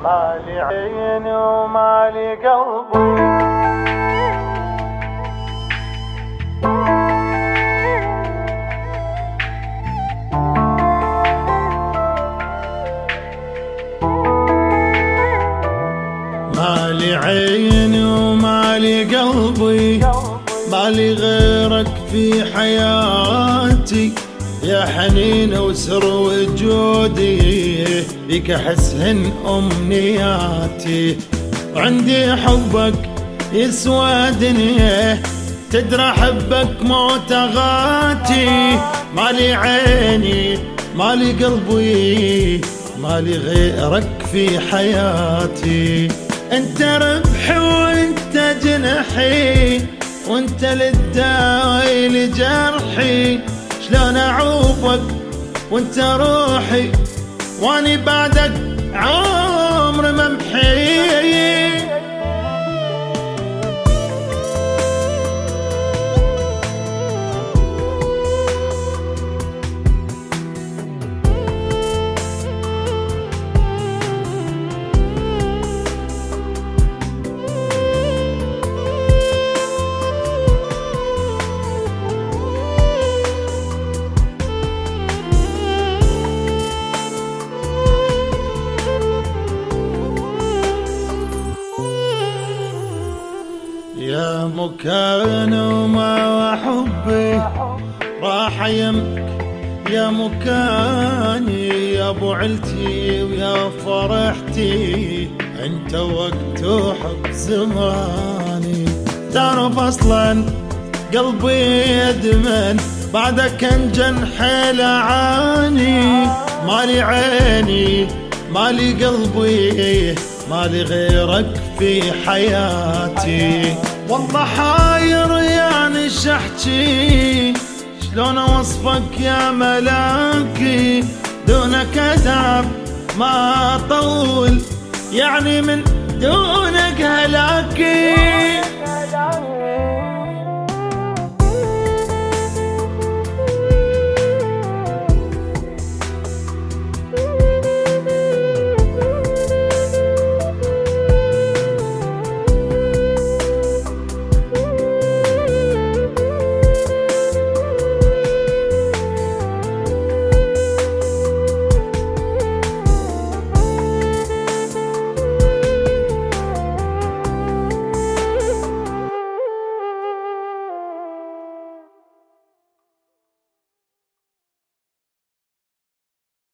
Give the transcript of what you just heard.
مالي عين ومالي قلبي. مالي عين ومالي قلبي، مالي غيرك في حياتي، يا حنين وسر وجودي، بك احسهن امنياتي. وعندي حبك يسوى دنيا، تدرى حبك موت غاتي. مالي عيني مالي قلبي، مالي غيرك في حياتي. انت ربحي وانت جنحي، وانت للداوي لجرحي. شلون اعوفك وانت روحي، واني بعدك عمر ممحي. يا مكان وما حبي راح يمك، يا مكاني يا ابو علتي ويا فرحتي. انت وقت وحب زماني، تعرف اصلا قلبي يدمن بعدك انجن حيل اعاني. مالي عيني مالي قلبي، مالي غيرك في حياتي. والله حاير يعني شحكي، شلون اوصفك يا ملاكي. دونك اتعب ما اطول، يعني من دونك هلاكي.